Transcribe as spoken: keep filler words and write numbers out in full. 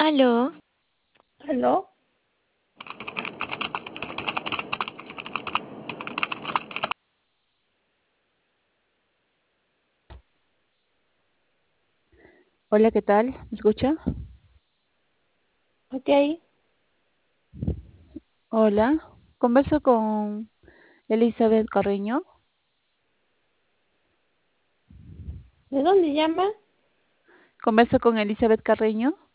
Aló, ¿Aló? Hola, ¿qué tal? ¿Me escucha? Ok. Hola, converso con Elizabeth Carreño. ¿De dónde llama? Converso con Elizabeth Carreño.